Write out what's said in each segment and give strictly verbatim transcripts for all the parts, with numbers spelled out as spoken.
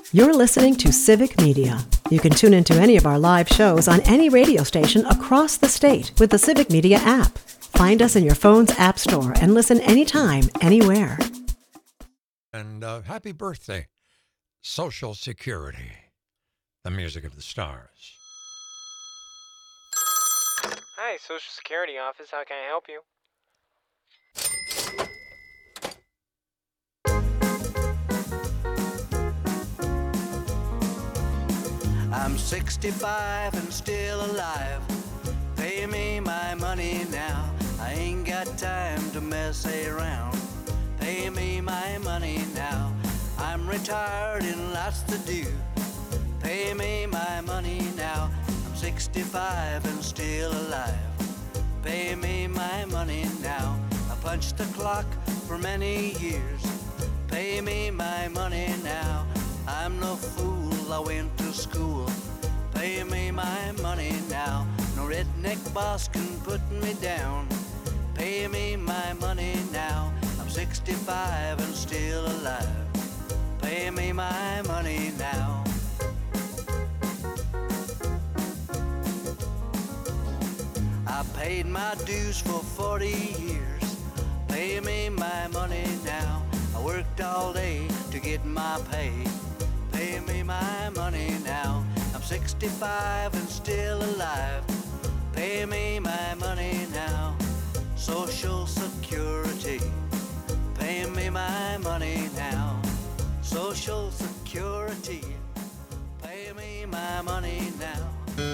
You're listening to Civic Media. You can tune into any of our live shows on any radio station across the state with the Civic Media app. Find us in your phone's app store and listen anytime, anywhere. And uh, happy birthday, Social Security, the music of the stars. Hi, Social Security office. How can I help you? I'm sixty-five and still alive. Pay me my money now. I ain't got time to mess around. Pay me my money now. I'm retired and lots to do. Pay me my money now. I'm sixty-five and still alive. Pay me my money now. I punched the clock for many years. Pay me my money now. I'm no fool, I went to school. Pay me my money now. No redneck boss can put me down. Pay me my money now. I'm sixty-five and still alive. Pay me my money now. I paid my dues for forty years. Pay me my money now. I worked all day to get my pay. Pay me my money now. I'm sixty-five and still alive. Pay me my money now. Social Security. Pay me my money now. Social Security. Pay me my money now.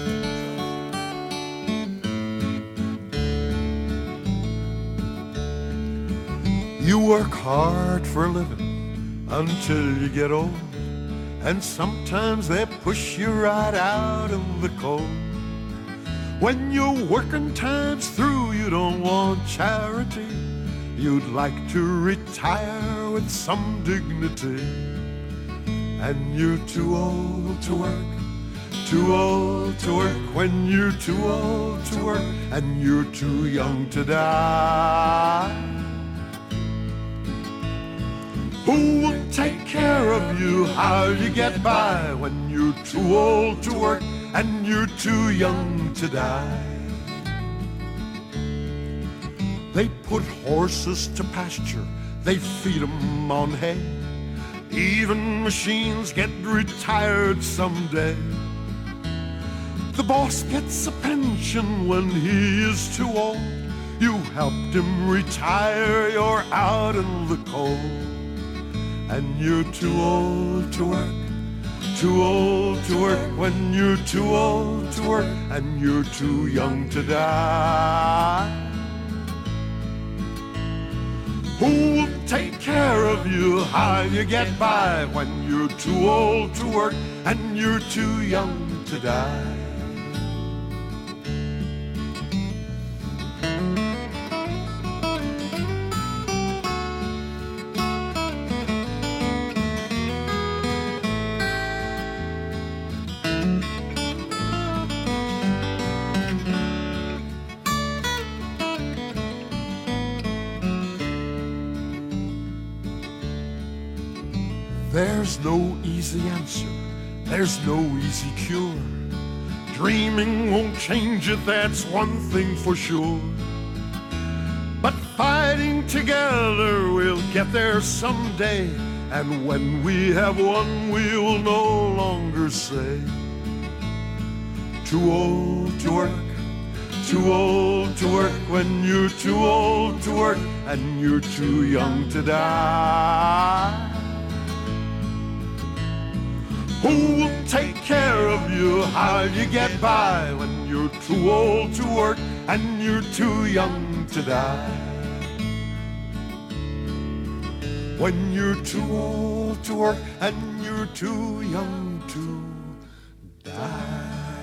You work hard for a living until you get old, and sometimes they push you right out of the cold. When your working time's through, you don't want charity. You'd like to retire with some dignity. And you're too old to work, too old to work. When you're too old to work, and you're too young to die. Who will take care of you? How'll you get by when you're too old to work and you're too young to die? They put horses to pasture, they feed 'em on hay. Even machines get retired someday. The boss gets a pension when he is too old. You helped him retire, you're out in the cold. And you're too old to work, too old to work. When you're too old to work and you're too young to die. Who will take care of you? How you get by when you're too old to work and you're too young to die? There's no easy answer, there's no easy cure. Dreaming won't change it, that's one thing for sure. But fighting together, we'll get there someday. And when we have won, we'll no longer say, too old to work, too old to work. When you're too old to work and you're too young to die. Who will take care of you? How'll you get by when you're too old to work and you're too young to die? When you're too old to work and you're too young to die.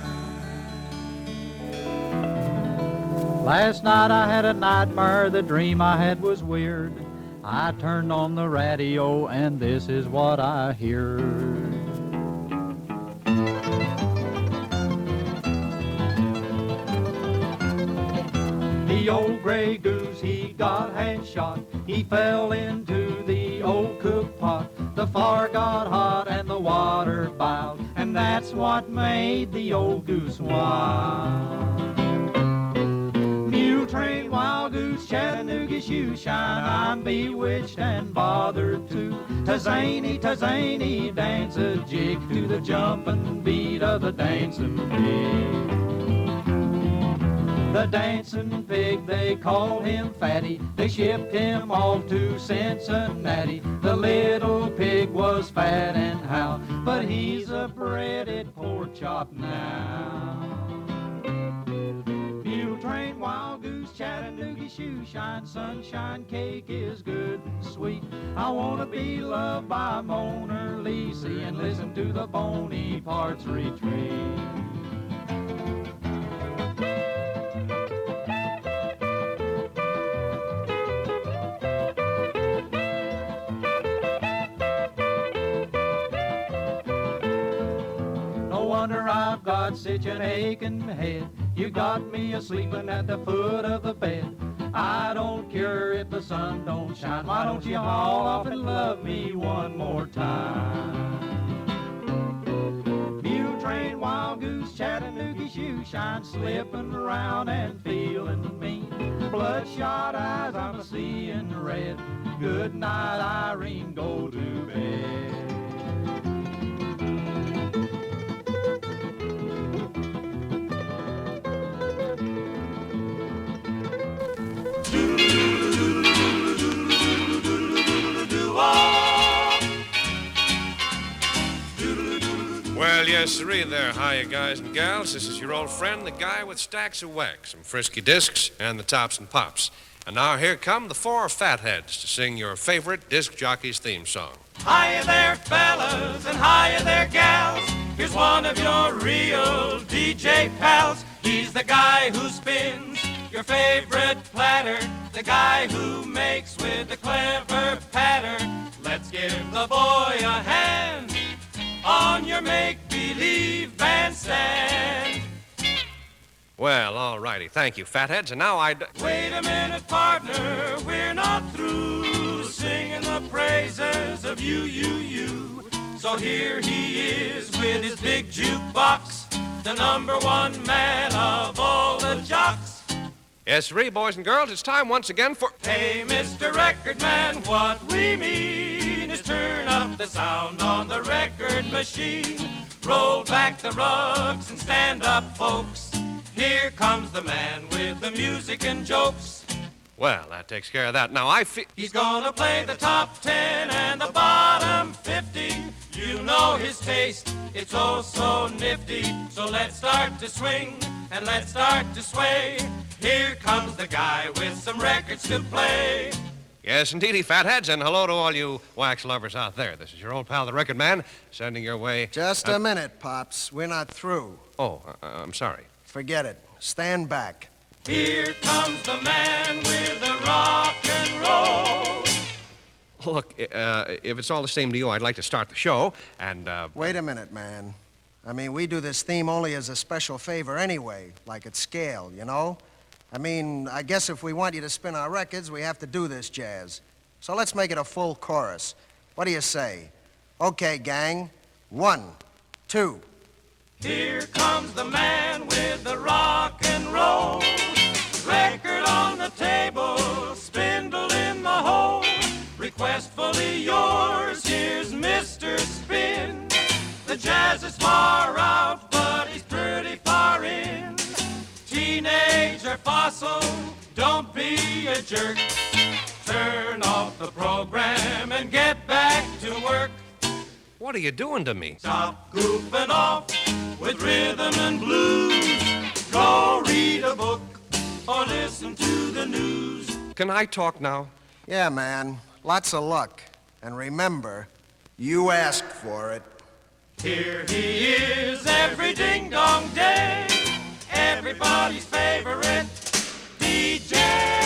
Last night I had a nightmare, the dream I had was weird. I turned on the radio and this is what I heard. The old gray goose, he got headshot. He fell into the old cook pot. The fire got hot and the water that's what made the old goose wild. Mule train, wild goose, Chattanooga shoe shine, I'm bewitched and bothered too. Ta-zany, ta-zany, dance a jig to the jumping beat of the dancing pig. The dancing pig, they call him Fatty. They shipped him off to Cincinnati. The little pig was fat and how, but he's a breaded pork chop now. Mule train, wild goose, Chattanooga shoe shine, sunshine cake is good and sweet. I want to be loved by Mona Lisa and listen to the bony parts retreat. I've got such an aching head. You got me a-sleeping at the foot of the bed. I don't care if the sun don't shine. Why don't you haul off and love me one more time? Mule train, wild goose, Chattanooga shoe shine, slipping around and feeling mean. Bloodshot eyes, I'm seeing red. Good night, Irene, go to bed. Well, yes, sirree there. Hiya, guys and gals. This is your old friend, the guy with stacks of wax, some frisky discs, and the tops and pops. And now here come the four fatheads to sing your favorite disc jockey's theme song. Hiya there, fellas, and hiya there, gals. Here's one of your real D J pals. He's the guy who spins your favorite platter, the guy who makes with a clever pattern. Let's give the boy a hand on your make-believe bandstand. Well, all righty. Thank you, fatheads. And now I'd... Wait a minute, partner. We're not through singing the praises of you, you, you. So here he is with his big jukebox, the number one man of all the jocks. Yes, sirree, boys and girls, it's time once again for... Hey, Mister Record Man, what we mean is turn up the sound on the record machine. Roll back the rugs and stand up, folks. Here comes the man with the music and jokes. Well, that takes care of that. Now, I feel... He's gonna play the top ten and the bottom fifty. You know his taste, it's oh so nifty. So let's start to swing and let's start to sway. Here comes the guy with some records to play. Yes, indeedy, fatheads, and hello to all you wax lovers out there. This is your old pal, the Record Man, sending your way... Just uh, a minute, Pops. We're not through. Oh, uh, I'm sorry. Forget it. Stand back. Here comes the man with the rock and roll. Look, uh, if it's all the same to you, I'd like to start the show, and, uh... Wait a minute, man. I mean, we do this theme only as a special favor anyway, like at scale, you know? I mean, I guess if we want you to spin our records, we have to do this jazz. So let's make it a full chorus. What do you say? Okay, gang. One, two. Here comes the man with the rock and roll. Record on the table, spindle in the hole. Request fully yours, here's Mister Spin. The jazz is far out, but he's pretty far in. Teenager fossil, don't be a jerk. Turn off the program and get back to work. What are you doing to me? Stop goofing off with rhythm and blues. Go read a book or listen to the news. Can I talk now? Yeah, man. Lots of luck. And remember, you asked for it. Here he is every ding-dong day. Everybody's favorite D J.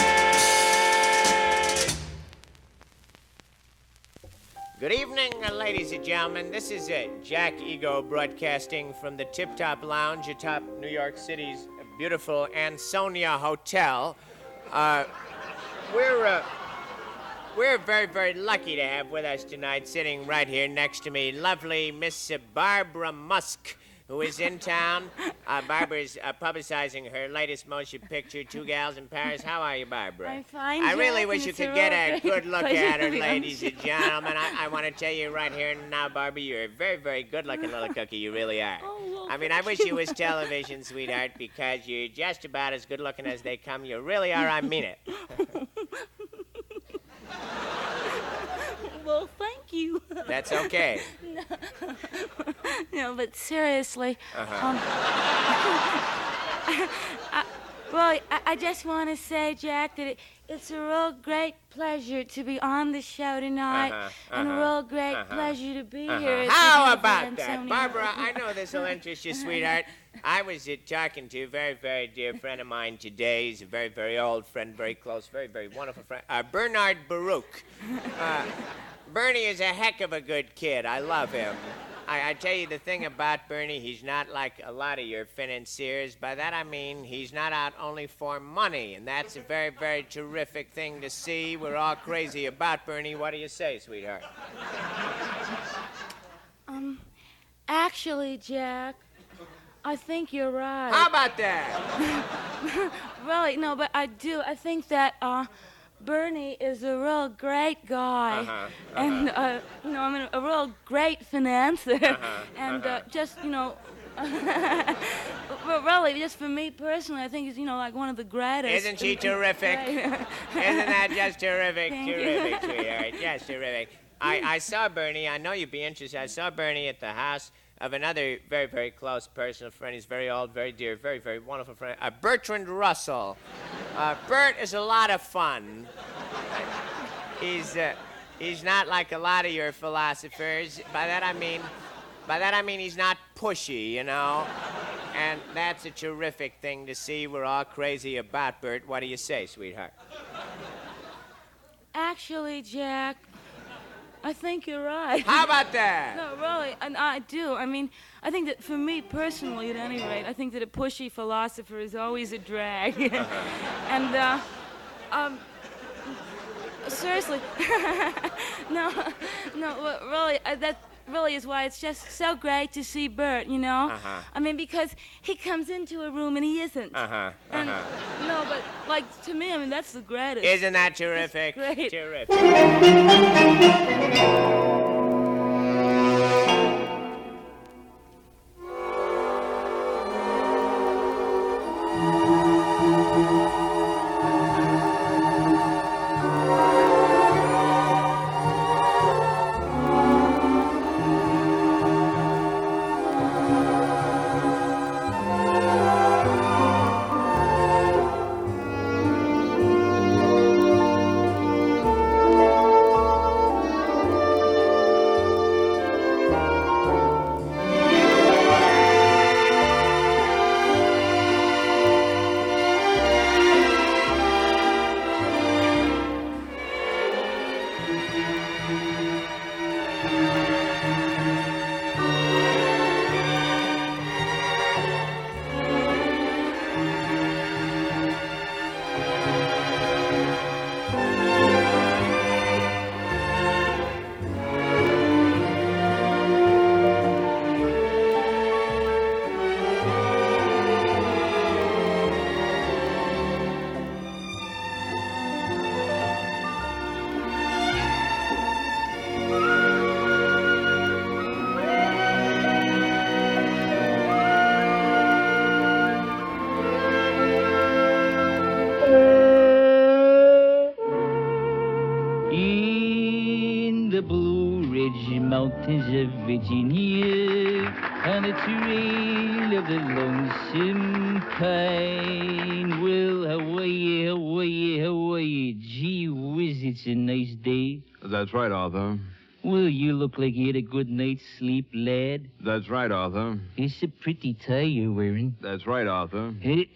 Good evening, uh, ladies and gentlemen. This is uh, Jack Ego broadcasting from the Tip Top Lounge atop New York City's beautiful Ansonia Hotel. Uh, we're uh, we're very, very lucky to have with us tonight, sitting right here next to me, lovely Miss Barbara Musk, who is in town. Uh, Barbara's uh, publicizing her latest motion picture, Two Gals in Paris. How are you, Barbara? I'm fine, I really Jack, wish and you it's a could get real a great good look pleasure at her, to be on ladies the and gentlemen. I, I want to tell you right here and now, Barbara, you're a very, very good-looking little cookie. You really are. Oh, well, I mean, I wish you was television, sweetheart, because you're just about as good-looking as they come. You really are. I mean it. Well, thank you. That's okay. No, no but seriously. Uh-huh. Um, I, well, I, I just want to say, Jack, that it, it's a real great pleasure to be on the show tonight, Uh-huh, and a uh-huh, real great uh-huh, pleasure to be uh-huh. here. at the How beautiful about that? Ansonia. Barbara, I know this will interest you, sweetheart. I was uh, talking to a very, very dear friend of mine today. He's a very, very old friend, very close, very, very wonderful friend. Uh, Bernard Baruch. Uh, Bernie is a heck of a good kid. I love him. I, I tell you the thing about Bernie, he's not like a lot of your financiers. By that I mean he's not out only for money, and that's a very, very terrific thing to see. We're all crazy about Bernie. What do you say, sweetheart? Um, actually, Jack, I think you're right. How about that? Really, no, but I do. I think that, uh, Bernie is a real great guy, Uh-huh, uh-huh. and uh, you know, I mean, a real great financier, Uh-huh, and uh-huh. uh, just you know, but really, just for me personally, I think he's you know like one of the greatest. Isn't she terrific? Isn't that just terrific? Thank you. Terrific, sweetheart. Just terrific. I, I saw Bernie. I know you'd be interested. I saw Bernie at the house of another very, very close personal friend. He's very old, very dear, very, very wonderful friend. Uh, Bertrand Russell. Uh, Bert is a lot of fun. He's uh, he's not like a lot of your philosophers. By that I mean, by that I mean he's not pushy, you know. And that's a terrific thing to see. We're all crazy about Bert. What do you say, sweetheart? Actually, Jack, I think you're right. How about that? No, really, and I do. I mean, I think that for me personally, at any rate, I think that a pushy philosopher is always a drag. And, uh, um, seriously, no, no, well, really, uh, that really is why it's just so great to see Bert, you know? Uh-huh. I mean, because he comes into a room and he isn't. Uh-huh, And, uh-huh. no, but, like, to me, I mean, that's the greatest. Isn't that terrific? Great. Terrific. Mountains of Virginia, on the trail of the lonesome pine. Well, Hawaii, Hawaii, Hawaii, gee whiz, it's a nice day. That's right, Arthur. Well, you look like you had a good night's sleep, lad. That's right, Arthur. It's a pretty tie you're wearing. That's right, Arthur.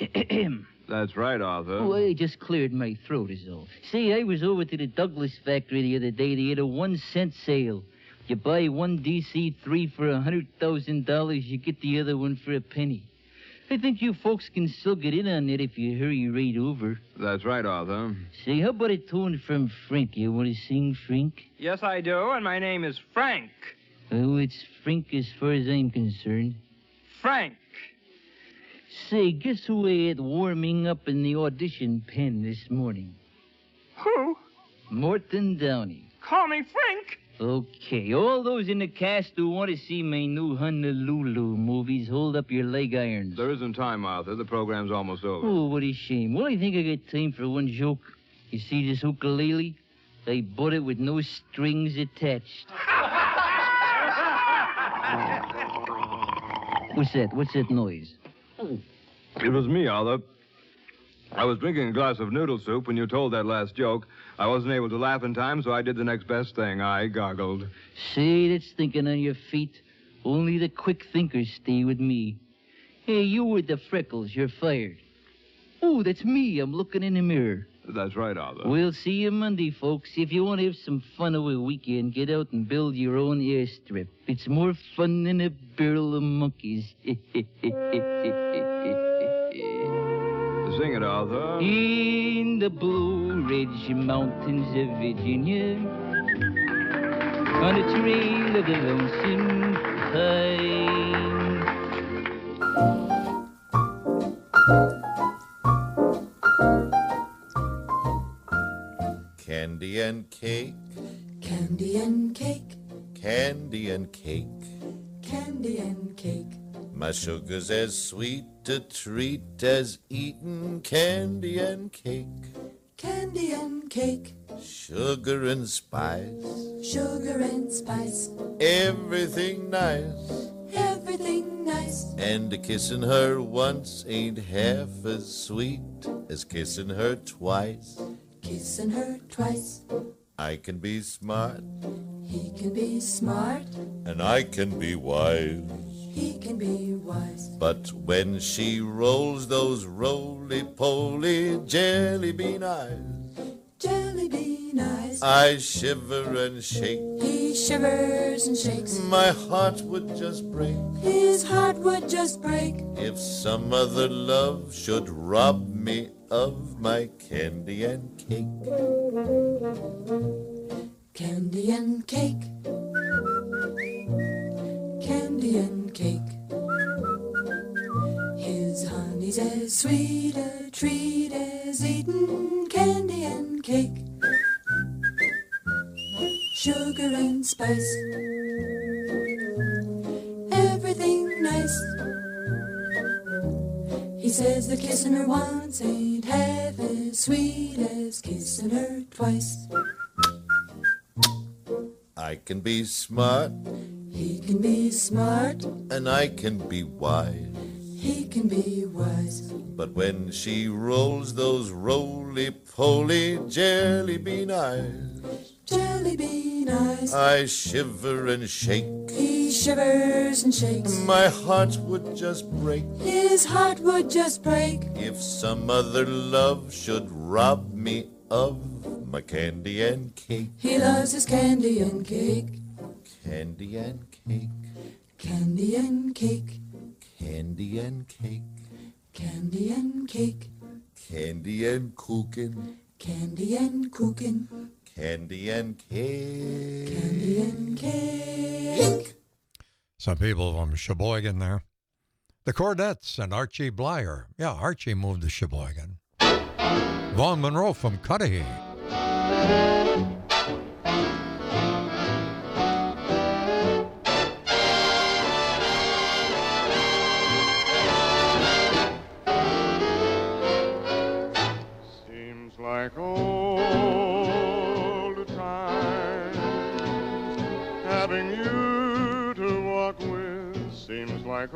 That's right, Arthur. Oh, I just cleared my throat is all. See, I was over to the Douglas factory the other day. They had a one-cent sale. You buy one D C three for a hundred thousand dollars, you get the other one for a penny. I think you folks can still get in on it if you hurry right over. That's right, Arthur. Say, how about a tune from Frank? You want to sing, Frank? Yes, I do, and my name is Frank. Oh, it's Frank as far as I'm concerned. Frank. Say, guess who I had warming up in the audition pen this morning? Who? Morton Downey. Call me Frank. Okay, all those in the cast who want to see my new Honolulu movies, hold up your leg irons. There isn't time, Arthur. The program's almost over. Oh, what a shame. Well, I think I got time for one joke. You see this ukulele? I bought it with no strings attached. What's that? What's that noise? It was me, Arthur. I was drinking a glass of noodle soup when you told that last joke. I wasn't able to laugh in time, so I did the next best thing. I goggled. Say, that's thinking on your feet. Only the quick thinkers stay with me. Hey, you with the freckles, you're fired. Oh, that's me. I'm looking in the mirror. That's right, Arthur. We'll see you Monday, folks. If you want to have some fun over a weekend, get out and build your own airstrip. It's more fun than a barrel of monkeys. Sing it, Arthur. In the Blue Ridge Mountains of Virginia, on a trail of the lonesome pine. Candy and cake, Candy and cake, candy and cake. candy and cake. My sugar's as sweet a treat as eating candy and cake. Candy and cake, Sugar and spice, sugar and spice. everything nice. Everything nice. And kissing her once ain't half as sweet as kissing her twice. Kissing her twice. I can be smart, He can be smart. and I can be wise. He can be wise. But when she rolls those roly-poly jelly bean eyes, Jelly bean eyes. I shiver and shake. He shivers and shakes. My heart would just break His heart would just break. if some other love should rob me of my candy and cake. Candy and cake. Candy and cake. His honey's as sweet a treat as eating candy and cake. Sugar and spice. Everything nice. He says that kissing her once ain't half as sweet as kissing her twice. I can be smart, He can be smart. and I can be wise. He can be wise. But when she rolls those roly-poly jelly bean eyes, Jelly bean eyes. I shiver and shake. He shivers and shakes. My heart would just break His heart would just break if some other love should rob me of my candy and cake. He loves his candy and cake. Candy and cake, Candy and cake. candy and cake, Candy and cake. candy and cookin', Candy and cookin'. candy and cake. Candy and cake. Some people from Sheboygan there. The Cordettes and Archie Blyer. Yeah, Archie moved to Sheboygan. Vaughn Monroe from Cudahy. Seems like old times, having you to walk with. Seems like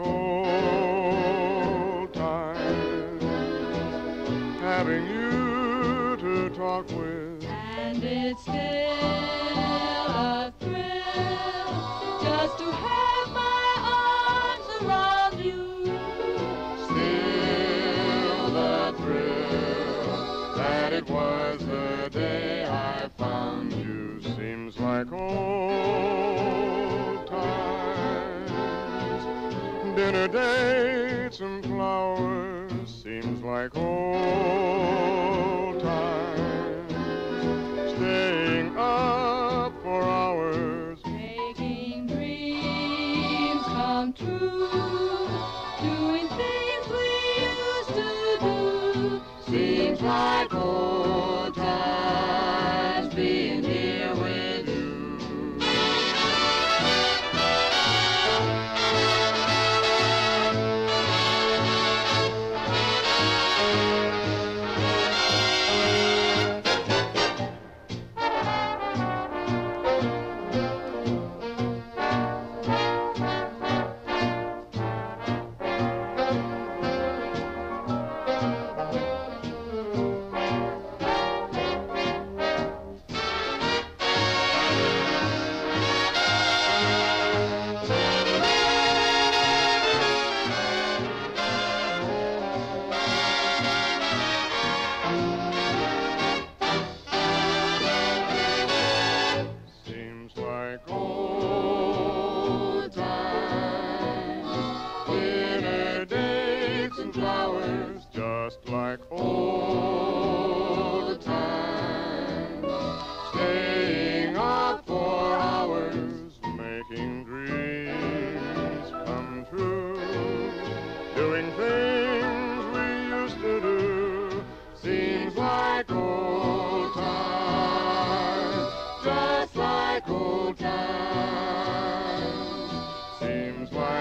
old times, having you to talk with. And it's still a thrill just to have my arms around you. Still the thrill that it was the day I found you. Seems like old times, dinner dates and flowers. Seems like old times, staying up for hours, Making dreams come true.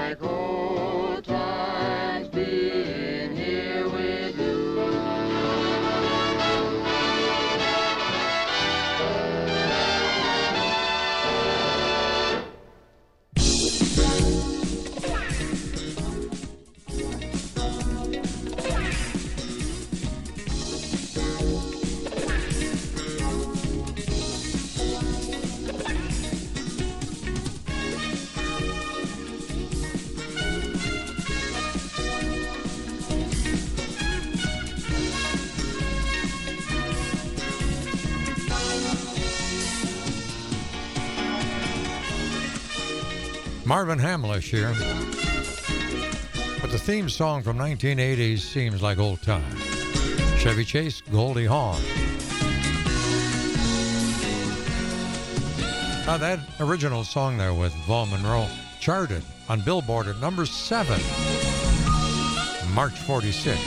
like old times being here with you. Marvin Hamlish here. But the theme song from nineteen eighties seems like old times. Chevy Chase, Goldie Hawn. Now that original song there with Vaughn Monroe charted on Billboard at number seven, March forty-six.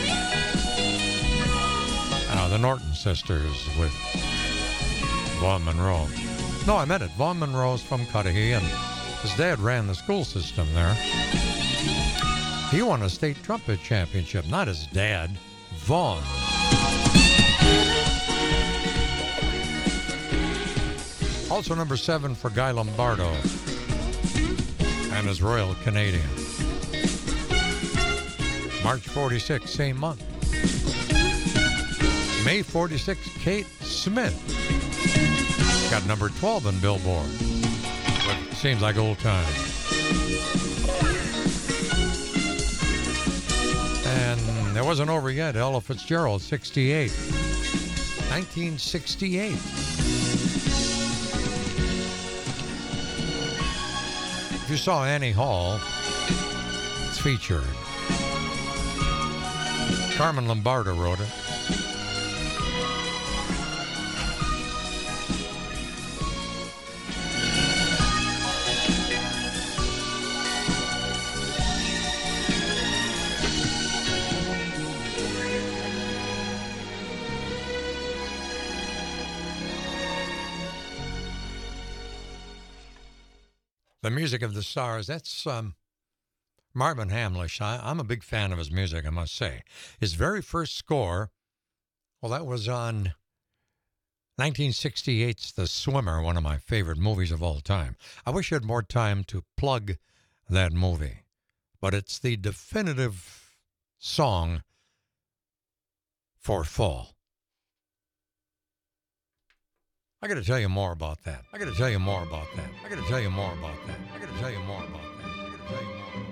Now the Norton Sisters with Vaughn Monroe. No, I meant it. Vaughn Monroe's from Cudahy, and his dad ran the school system there. He won a state trumpet championship, not his dad, Vaughn. Also number seven for Guy Lombardo and his Royal Canadian. March forty-six, same month. May forty-six, Kate Smith got number twelve in Billboard. Seems like old times. And it wasn't over yet. Ella Fitzgerald, sixty-eight. nineteen sixty-eight. If you saw Annie Hall, it's featured. Carmen Lombardo wrote it. The Music of the Stars, that's um, Marvin Hamlish. I, I'm a big fan of his music, I must say. His very first score, well, that was on nineteen sixty-eight's The Swimmer, one of my favorite movies of all time. I wish I had more time to plug that movie, but it's the definitive song for fall. I got to tell you more about that. I got to tell you more about that. I got to tell you more about that. I got to tell you more about that. I got to tell you more about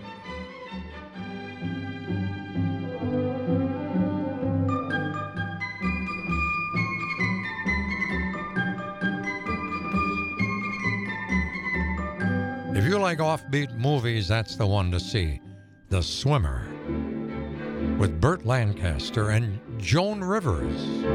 that. If you like offbeat movies, that's the one to see. The Swimmer with Burt Lancaster and Joan Rivers.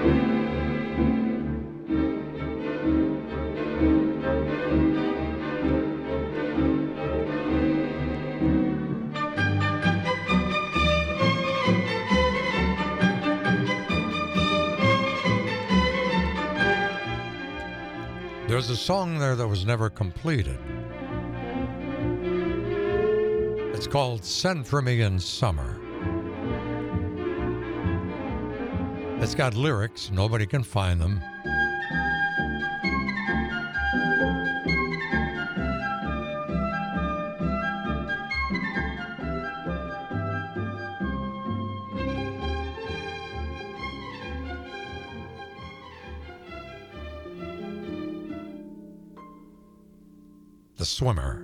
There's a song there that was never completed. It's called Send For Me in Summer. It's got lyrics, nobody can find them. The Swimmer.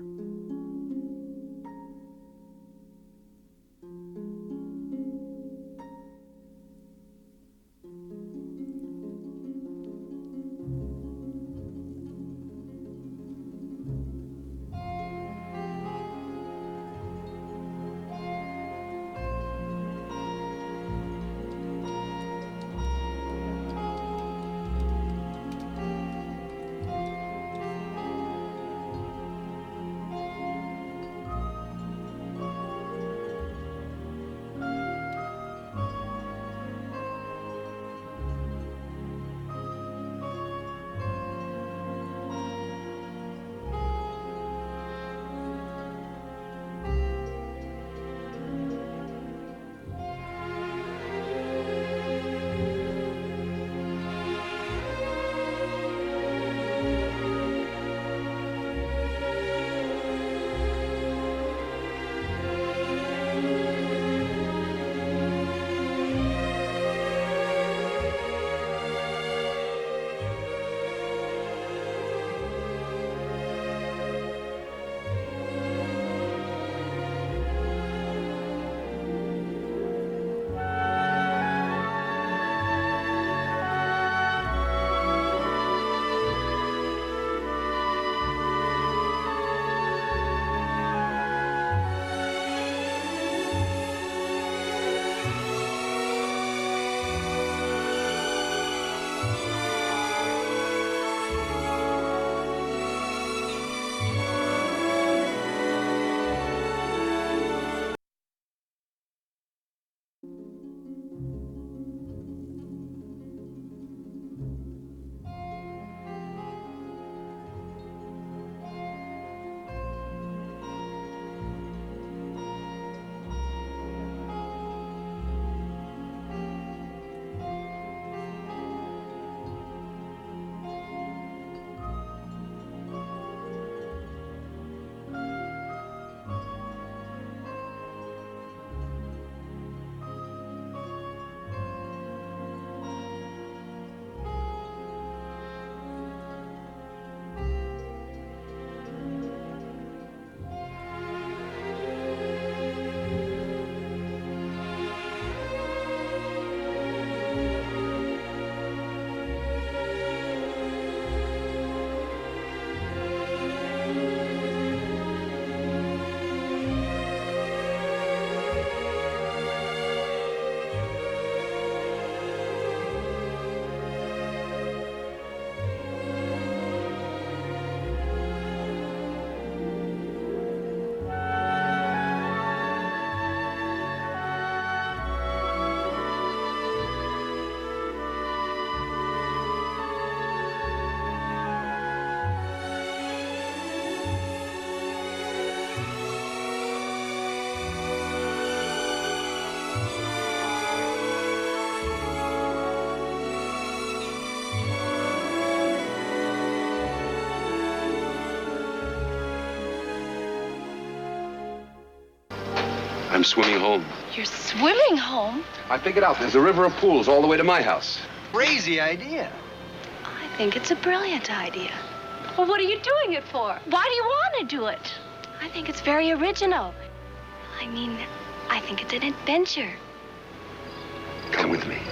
I'm swimming home. You're swimming home? I figured out there's a river of pools all the way to my house. Crazy idea. I think it's a brilliant idea. Well, what are you doing it for? Why do you want to do it? I think it's very original. I mean, I think it's an adventure. Come with me.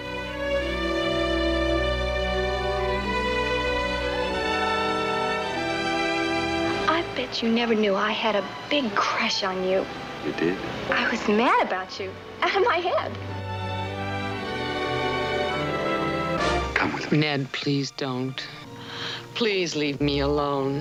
I bet you never knew I had a big crush on you. You did? I was mad about you, out of my head. Come with me. Ned, please don't. Please leave me alone.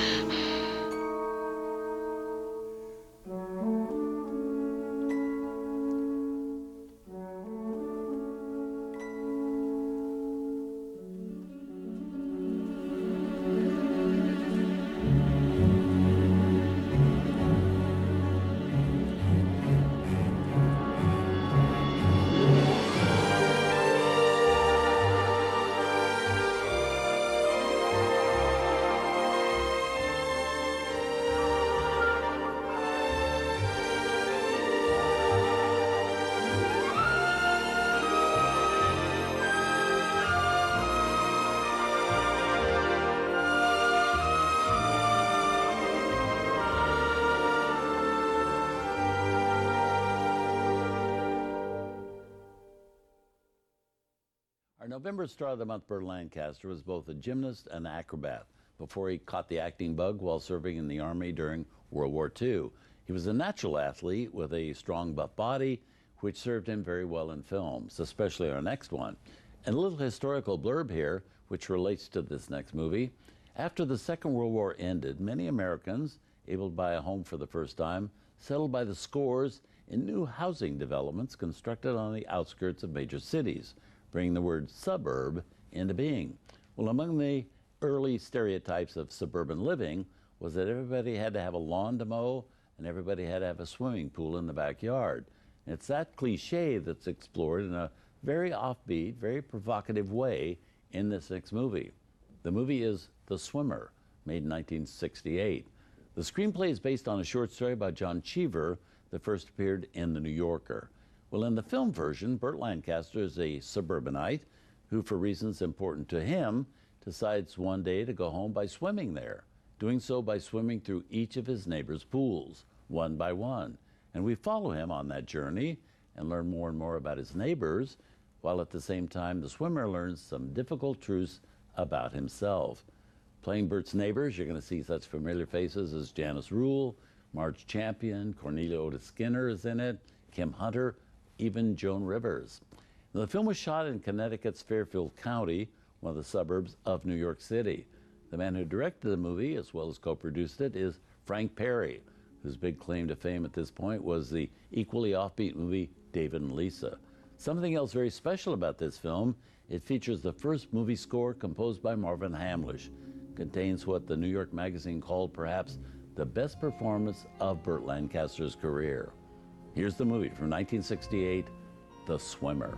November Star of the Month, Burt Lancaster, was both a gymnast and acrobat before he caught the acting bug while serving in the Army during World War Two. He was a natural athlete with a strong, buff body, which served him very well in films, especially our next one. And a little historical blurb here, which relates to this next movie. After the Second World War ended, many Americans, able to buy a home for the first time, settled by the scores in new housing developments constructed on the outskirts of major cities, bringing the word suburb into being. Well, among the early stereotypes of suburban living was that everybody had to have a lawn to mow and everybody had to have a swimming pool in the backyard. And it's that cliche that's explored in a very offbeat, very provocative way in this next movie. The movie is The Swimmer, made in nineteen sixty-eight. The screenplay is based on a short story by John Cheever that first appeared in The New Yorker. Well, in the film version, Burt Lancaster is a suburbanite who, for reasons important to him, decides one day to go home by swimming there, doing so by swimming through each of his neighbors' pools, one by one. And we follow him on that journey and learn more and more about his neighbors, while at the same time the swimmer learns some difficult truths about himself. Playing Burt's neighbors, you're going to see such familiar faces as Janice Rule, Marge Champion, Cornelia Otis Skinner is in it, Kim Hunter, even Joan Rivers. Now, the film was shot in Connecticut's Fairfield County, one of the suburbs of New York City. The man who directed the movie, as well as co-produced it, is Frank Perry, whose big claim to fame at this point was the equally offbeat movie David and Lisa. Something else very special about this film, it features the first movie score composed by Marvin Hamlisch. Contains what the New York Magazine called perhaps the best performance of Burt Lancaster's career. Here's the movie from nineteen sixty-eight, The Swimmer.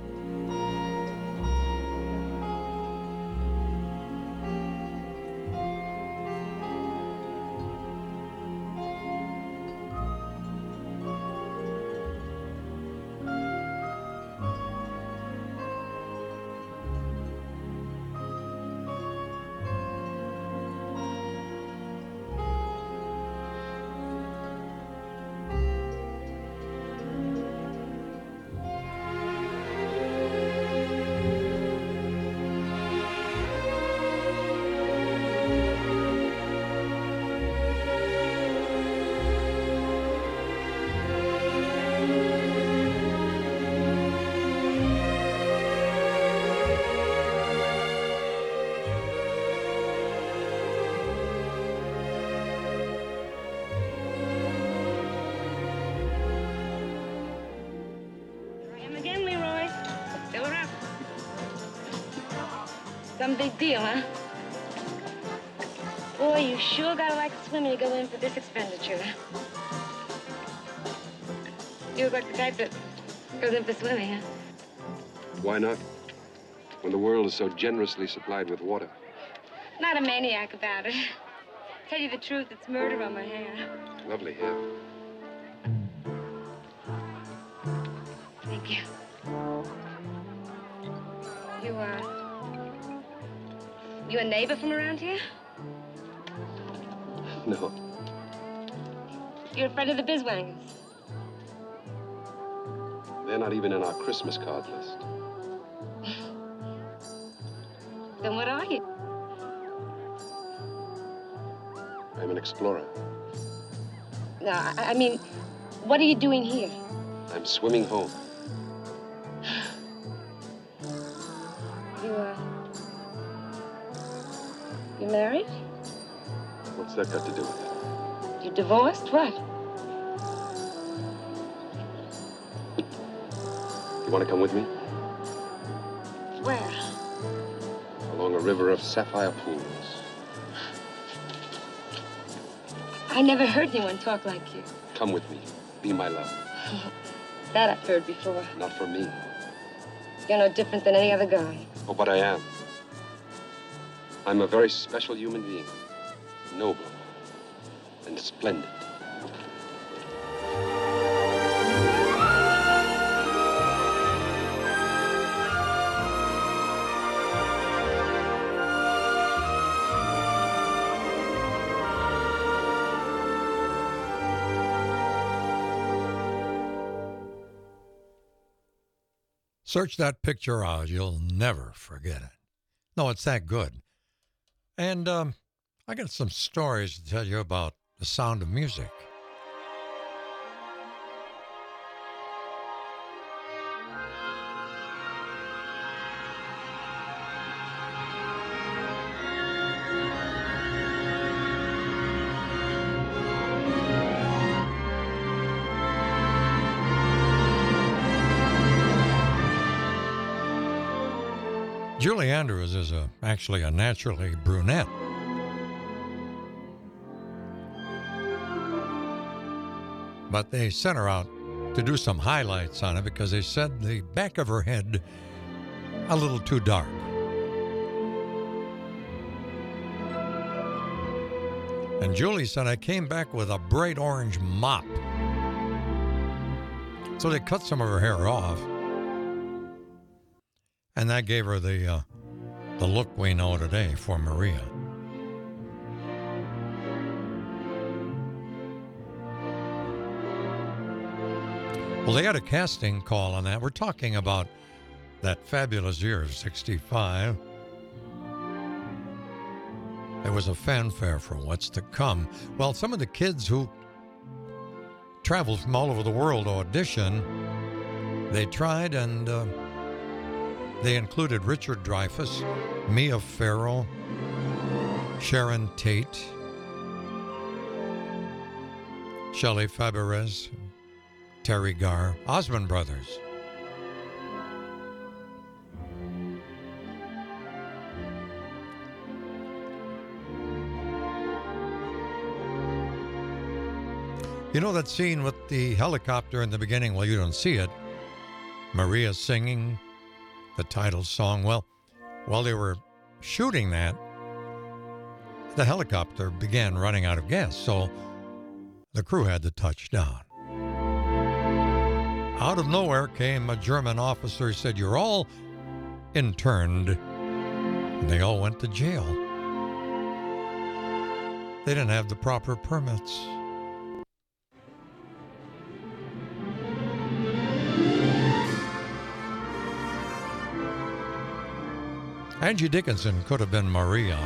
Some big deal, huh? Boy, you sure gotta like swimming to go in for this expenditure. You look like the type that goes in for swimming, huh? Why not? When the world is so generously supplied with water. Not a maniac about it. Tell you the truth, it's murder on my hair. Lovely hair. you. You, uh... You a neighbor from around here? No. You're a friend of the Biswangers? They're not even in our Christmas card list. Then what are you? I'm an explorer. No, I, I mean, what are you doing here? I'm swimming home. You, uh... You married? What's that got to do with it? You divorced? What? You want to come with me? Where? Along a river of sapphire pools. I never heard anyone talk like you. Come with me. Be my love. That I've heard before. Not for me. You're no different than any other guy. Oh, but I am. I'm a very special human being. Noble. And splendid. Search that picture out. You'll never forget it. No, it's that good. And um, I got some stories to tell you about The Sound of Music. Julie Andrews is a, actually a naturally brunette. But they sent her out to do some highlights on it because they said the back of her head a little too dark. And Julie said, I came back with a bright orange mop. So they cut some of her hair off. And that gave her the uh, the look we know today for Maria. Well, they had a casting call on that. We're talking about that fabulous year of sixty-five. There was a fanfare for what's to come. Well, some of the kids who traveled from all over the world to audition, they tried and... Uh, They included Richard Dreyfuss, Mia Farrow, Sharon Tate, Shelley Fabares, Terry Garr, Osmond Brothers. You know that scene with the helicopter in the beginning? Well, you don't see it. Maria singing the title song. Well, while they were shooting that, the helicopter began running out of gas, so the crew had to touch down. Out of nowhere came a German officer who said, "You're all interned." And they all went to jail. They didn't have the proper permits. Angie Dickinson could have been Maria.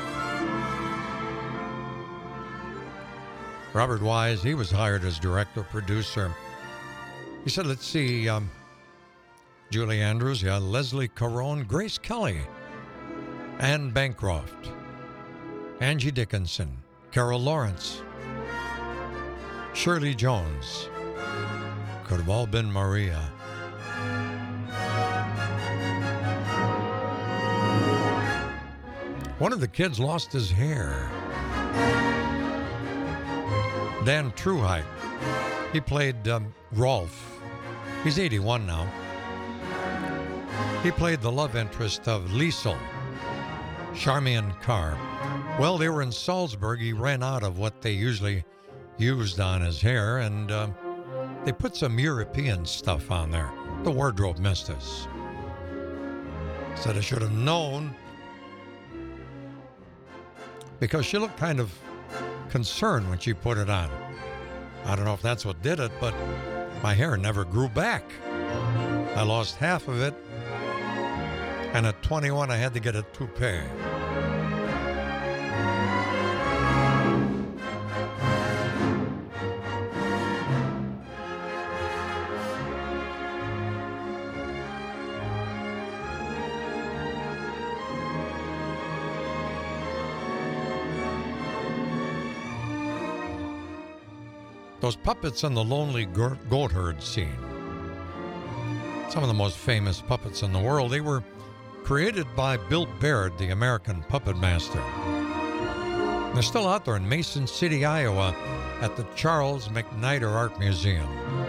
Robert Wise, he was hired as director, producer. He said, let's see, um, Julie Andrews, yeah, Leslie Caron, Grace Kelly, Anne Bancroft, Angie Dickinson, Carol Lawrence, Shirley Jones. Could have all been Maria. One of the kids lost his hair. Dan Trueheart. He played um, Rolf. He's eighty-one now. He played the love interest of Liesel, Charmian Carr. Well, they were in Salzburg. He ran out of what they usually used on his hair, and uh, they put some European stuff on there. the wardrobe mistress. Said I should have known because she looked kind of concerned when she put it on. I don't know if that's what did it, but my hair never grew back. I lost half of it, and at twenty-one I had to get a toupee. Those puppets in the Lonely Goat Herd scene. Some of the most famous puppets in the world. They were created by Bill Baird, the American puppet master. They're still out there in Mason City, Iowa, at the Charles McNider Art Museum.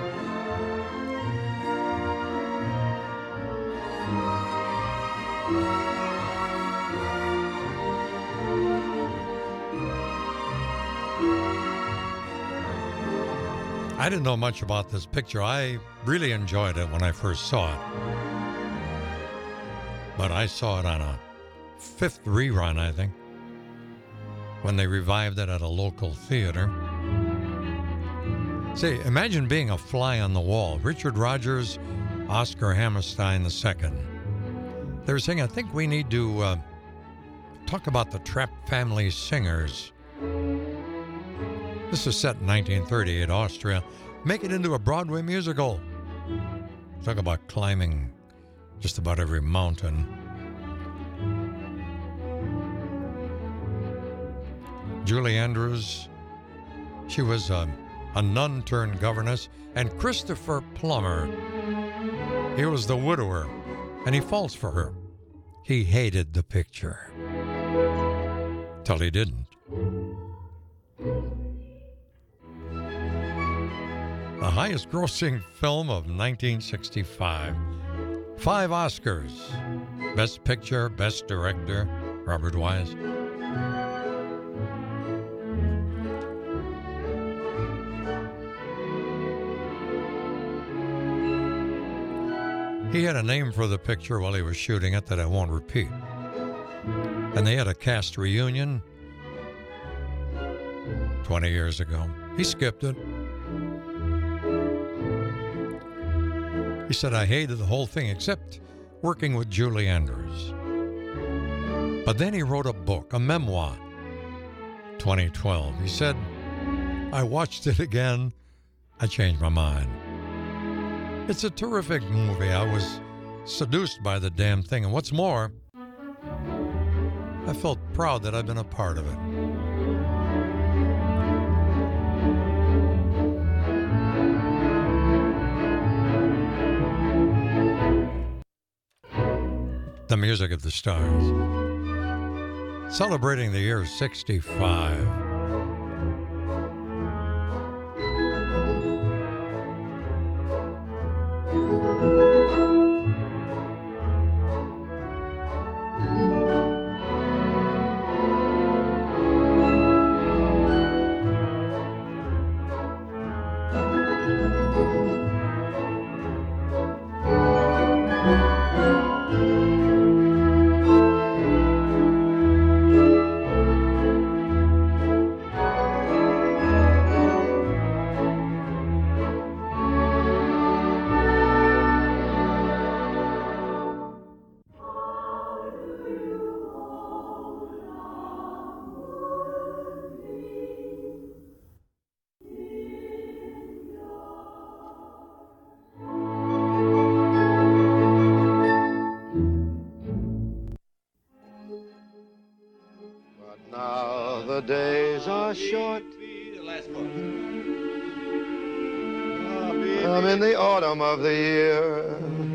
I didn't know much about this picture. I really enjoyed it when I first saw it. But I saw it on a fifth rerun, I think, when they revived it at a local theater. See, imagine being a fly on the wall. Richard Rodgers, Oscar Hammerstein the Second. They were saying, I think we need to uh, talk about the Trapp family singers. This was set in nineteen thirty-eight, Austria. Make it into a Broadway musical. Talk about climbing just about every mountain. Julie Andrews, she was a, a nun-turned-governess. And Christopher Plummer, he was the widower, and he falls for her. He hated the picture. Till he didn't. The highest grossing film of nineteen sixty-five. Five Oscars. Best Picture, Best Director, Robert Wise. He had a name for the picture while he was shooting it that I won't repeat. And they had a cast reunion twenty years ago. He skipped it. He said, I hated the whole thing except working with Julie Andrews. But then he wrote a book, a memoir, twenty twelve. He said, I watched it again. I changed my mind. It's a terrific movie. I was seduced by the damn thing. And what's more, I felt proud that I've been a part of it. The music of the stars. Celebrating the year sixty-five. Short. I'm in the autumn of the year,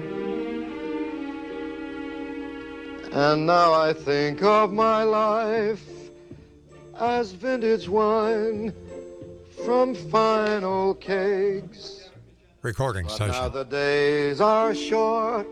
and now I think of my life as vintage wine from fine old cakes. Recording but session. Now the days are short.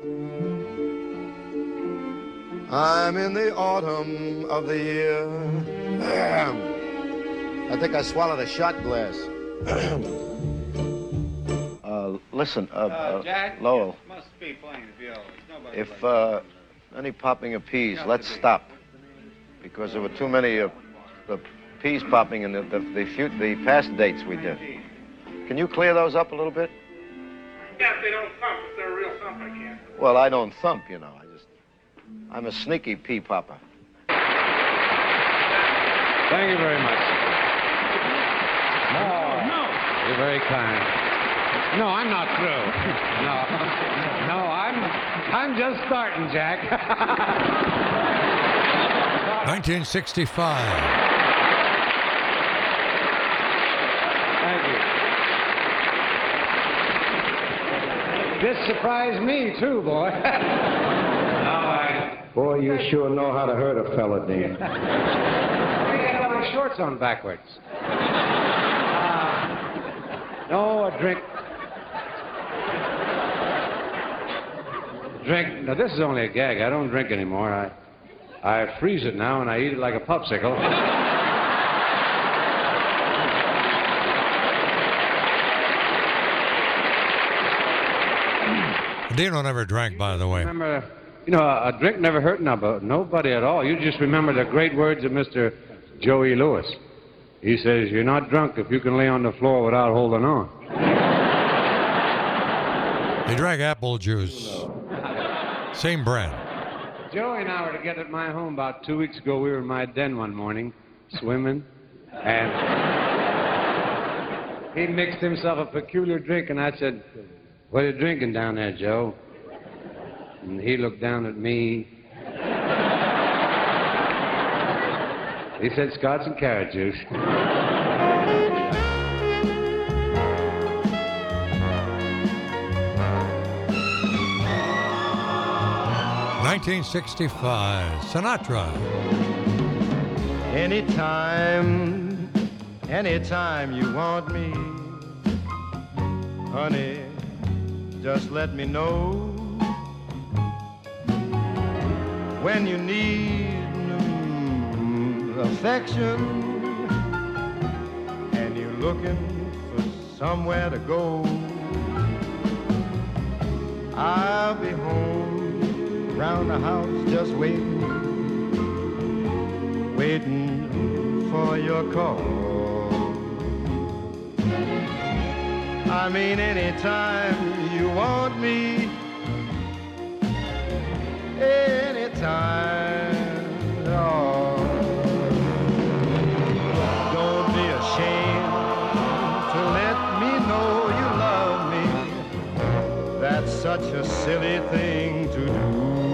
I'm in the autumn of the year. I think I swallowed a shot glass. A Uh, listen, uh, uh, Jack, Lowell, you must be playing the viola. There's nobody if like uh, any popping of peas, let's stop. Because there were too many uh, the peas popping in the, the, the, few, the past dates we did. Can you clear those up a little bit? Yeah, if they don't thump. If they're a real thump, I can't. Well, I don't thump, you know. I just, I'm a sneaky pea popper. Thank you very much. No. No. You're very kind. No, I'm not through. No. No, I'm I'm just starting, Jack. nineteen sixty-five. Thank you. This surprised me, too, boy. No, I... Boy, you sure know how to hurt a fella, Dean. I got my shorts on backwards. Uh, no, a drink. Drink. Now, this is only a gag. I don't drink anymore. I, I freeze it now, and I eat it like a popsicle. Dino never drank, by the way. Remember, you know, a drink never hurt nobody, nobody at all. You just remember the great words of Mister Joey Lewis. He says, you're not drunk if you can lay on the floor without holding on. He drank apple juice. Same brand. Joey and I were together at my home about two weeks ago. We were in my den one morning, swimming, and he mixed himself a peculiar drink, and I said, what are you drinking down there, Joe? And he looked down at me. He said, Scotch and carrot juice. nineteen sixty-five, Sinatra. Anytime, anytime you want me, honey, just let me know. When you need mm, affection and you're looking for somewhere to go, I'll be home round the house just waiting, waiting for your call. I mean, anytime you want me, anytime at all. Don't be ashamed to let me know you love me. That's such a silly thing to do.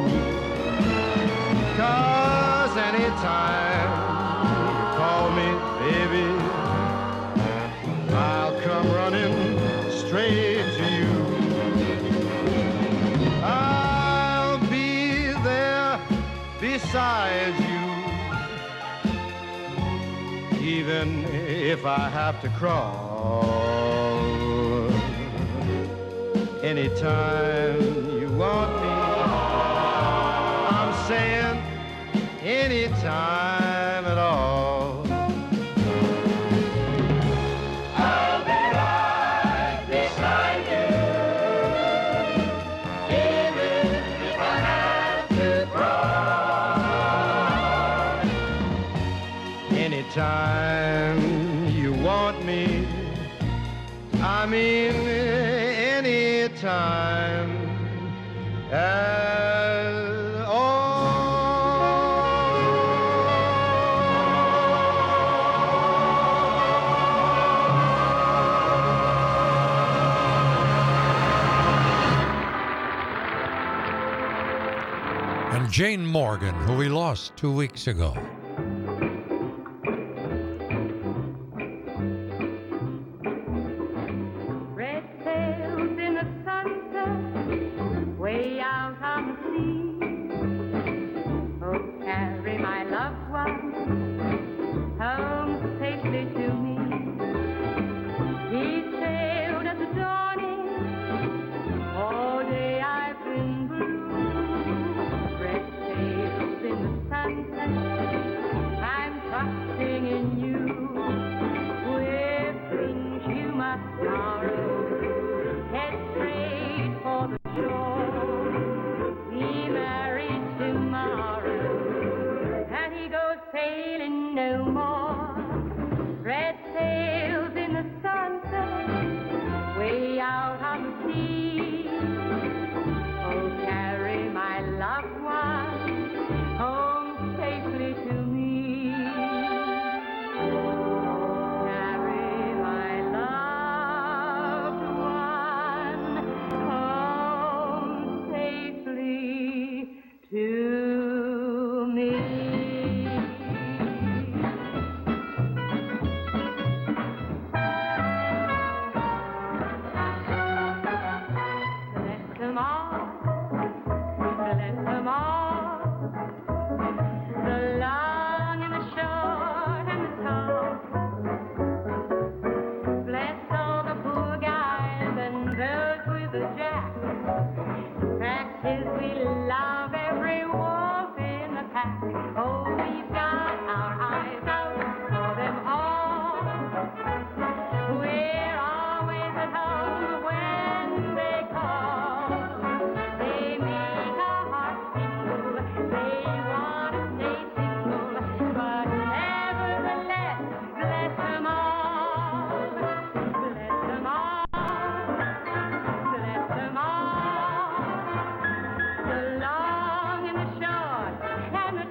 'Cause anytime you call me, baby, I'll come running straight to you. I'll be there beside you, even if I have to crawl. Anytime you want me, I'm saying anytime at all. I'll be right beside you, even if I have to crawl. Anytime you want me, I mean anytime at all. And Jane Morgan, who we lost two weeks ago. Red sails in the sunset, way out on the sea. Oh, carry my loved one home safely to me. He sailed at the dawning, all day I've been blue. Red sails in the sunset, I'm trusting in you. With things you must borrow, head back. Oh, we've got our eyes out for them all. We're always at home when they call. They make our hearts tingle. They want to stay single, but nevertheless, bless them all. Bless them all. Bless them all. The long and the short and the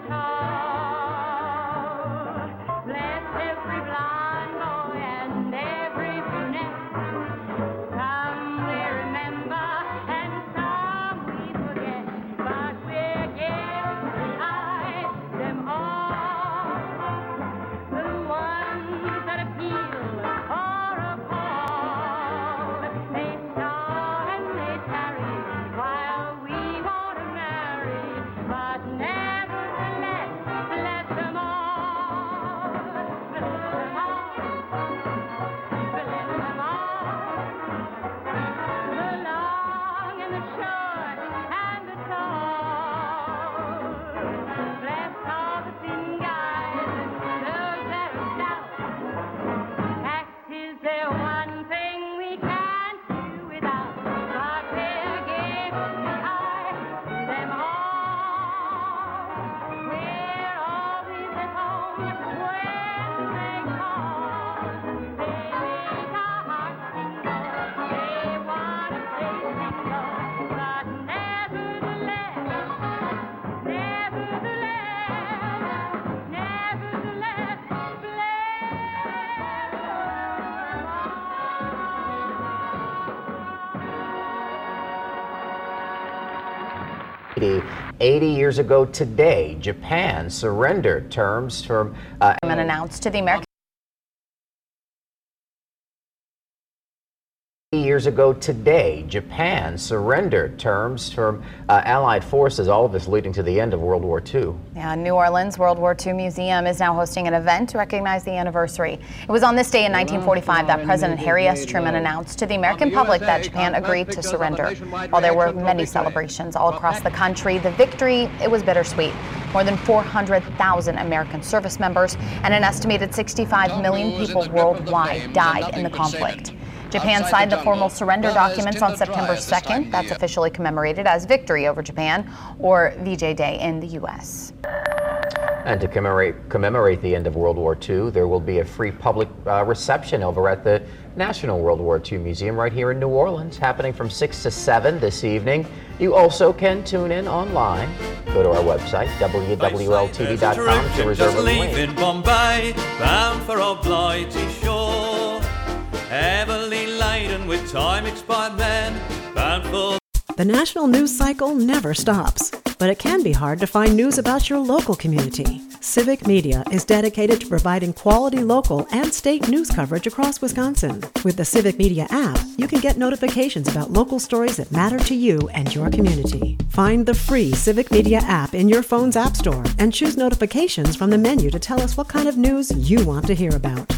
tall. Bless every blonde boy and every brunette. Some we remember and some we forget, but we're giving the eye them all. The ones that appeal or appall. They start and they tarry while we want to marry, but nevertheless, bless them all. Bless them all. Bless them all. The long and the short and the tall. Bless all the thin guys and those that are stout. Tax is there one thing we can't do without, but we're giving the eye to them all. We're always at home when they call. They make our hearts tingle. They want to stay single, but nevertheless, nevertheless, nevertheless, eighty years ago today, Japan surrendered terms from uh, And announced to the American. years ago today, Japan surrendered terms from uh, Allied forces, all of this leading to the end of World War Two. Yeah, New Orleans World War Two Museum is now hosting an event to recognize the anniversary. It was on this day in nineteen forty-five that President Harry S. Truman announced to the American public that Japan agreed to surrender. While there were many celebrations all across the country, the victory, it was bittersweet. More than four hundred thousand American service members and an estimated sixty-five million people worldwide died in the conflict. Japan signed the formal surrender documents on September second. That's officially commemorated as Victory over Japan, or V J Day in the U S. And to commemorate, commemorate the end of World War Two, there will be a free public uh, reception over at the National World War Two Museum right here in New Orleans, happening from six to seven this evening. You also can tune in online. Go to our website, W W L T V dot com, to reserve a link. Leaving Bombay, bound for our blighty shore, heavily laden with time-expired men, bound for... The national news cycle never stops, but it can be hard to find news about your local community. Civic Media is dedicated to providing quality local and state news coverage across Wisconsin. With the Civic Media app, you can get notifications about local stories that matter to you and your community. Find the free Civic Media app in your phone's app store and choose notifications from the menu to tell us what kind of news you want to hear about.